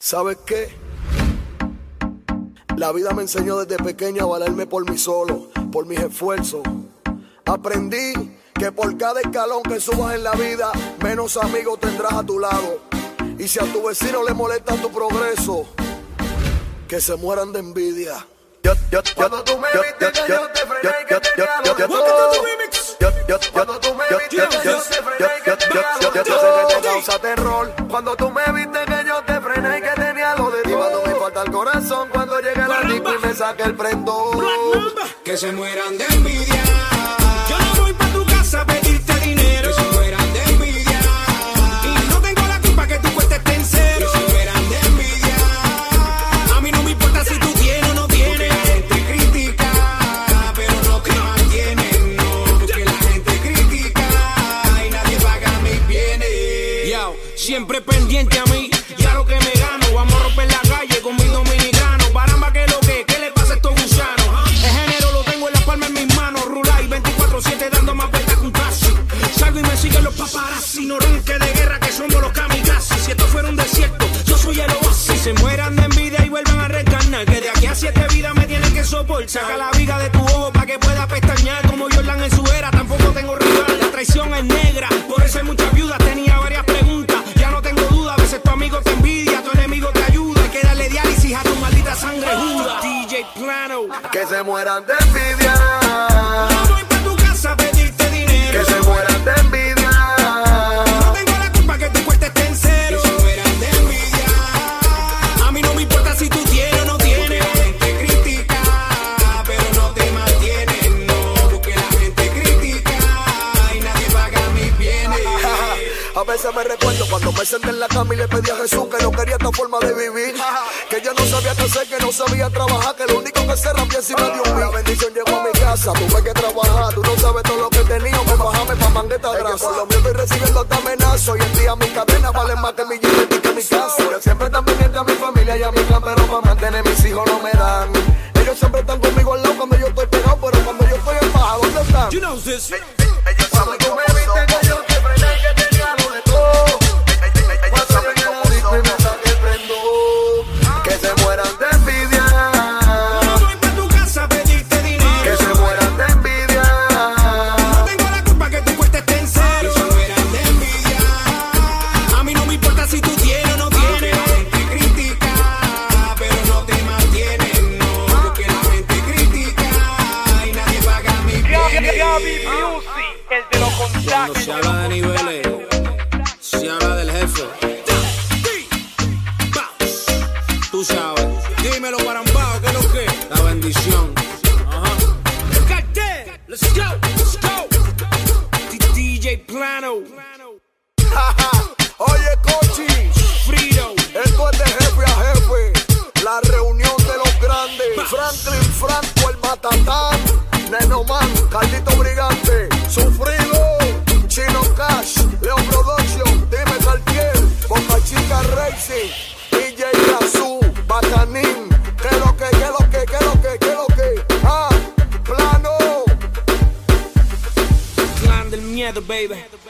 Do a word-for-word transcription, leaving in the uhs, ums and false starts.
¿Sabes qué? La vida me enseñó desde pequeño a valerme por mí solo, por mis esfuerzos. Aprendí que por cada escalón que subas en la vida, menos amigos tendrás a tu lado. Y si a tu vecino le molesta tu progreso, que se mueran de envidia. Yo, yo, Cuando tú me viste que yo te frené y que tenía lo de todo. Cuando tú me viste que yo te frené y que tenía lo de todo. Yo sé que te causa terror. Cuando tú me viste que yo te frené y que tenía lo de todo. Y cuando me falta el corazón, cuando llegue la disco y me saque el prendón. Que se mueran de envidia. Yo no voy pa' tu casa a pedirte dinero. Que se mueran de envidia. Y no tengo la culpa que tu cuesta esté en cero. Que se mueran de envidia. A mí no me importa si tú tienes o no tienes. La gente critica, pero no te mantienen, no. Porque la gente critica y nadie paga mis bienes. Yo, siempre pendiente a mí y a lo que me gano. Vamos a romper la calle con mi dominicano. Baramba que lo que, ¿qué le pasa a estos gusanos? El género lo tengo en la palma en mis manos. Rulay veinticuatro siete dando más vueltas que un taxi. Salgo y me siguen los paparazzi. No ronque de guerra que somos los kamikazes. Si esto fuera un desierto, yo soy el oasis. Se mueran de envidia y vuelvan a reencarnar. Que de aquí a siete vidas me tienen que soportar. Saca la viga de tu ojo para que pueda pestañear. Como Jordan en su era, tampoco tengo rival. La traición es negra, por eso hay muchas viudas. Tenía varias preguntas, ya no tengo duda. A veces tu amigo te envidia, tu enemigo te ayuda. Hay que darle diálisis a tu maldita sangre juda. D J Plano. Que se mueran de envidia. No voy pa' tu casa a pedirte dinero. Que se mueran de envidia. No tengo la culpa que tu cuesta esté en cero. Que se mueran de envidia. A mí no me importa si tú tienes o no tienes. Porque la gente critica, pero no te mantienen, no. Porque la gente critica y nadie paga mis bienes. A veces me recuerdo cuando me senté en la cama y le pedí a Jesús que no quería esta forma de vivir. Que yo no sabía qué hacer, que no sabía trabajar, que lo único que se rampía encima de un mí. La bendición llegó a mi casa, tuve que trabajar. Tú no sabes todo lo que tenía, me bajame pa' mangueta grasa. Por lo mío estoy recibiendo hasta amenazas. Hoy en día mis cadenas valen más que mi jet y que mi casa. Yo siempre están pendiente a mi familia y a mi clan, pero para mantener mis hijos no me dan. Ellos siempre están conmigo al lado cuando yo estoy pegado, pero cuando yo estoy en baja, ¿dónde están? You know this. Ellos Cuando saben tú cómo me viste que yo te frené y que tenía lo de todo. Cuando llegue la disco y me saque el prendón. Que se mueran de envidia. No voy pa' tu casa a pedirte dinero. Que se mueran de envidia. No tengo la culpa que tu cuesta esté en cero. Que se mueran de envidia. A mí no me importa si tú tienes o no tienes. La gente critica, pero no te mantienen, no. Porque la gente critica y nadie paga mis bienes. El de los Cuando se habla de niveles, se habla del jefe. Tú sabes, dímelo Barambao, ¿qué es lo que? La bendición. Ajá. Cartel, let's go, let's go. D J Plano, Oye, Cochi, Frido, esto es de jefe a jefe. La reunión de los grandes. Franklin Franco, el Matatán. Nenoman, Carlito Brigante. Sufrido, Chino Cash, Leo Production, Dime Cartier, Boca Chica Racing, D J Razú, Bacanín. ¿Qué lo que, qué lo que, qué lo que, qué lo que? Ah, Plano. Clan del miedo, baby.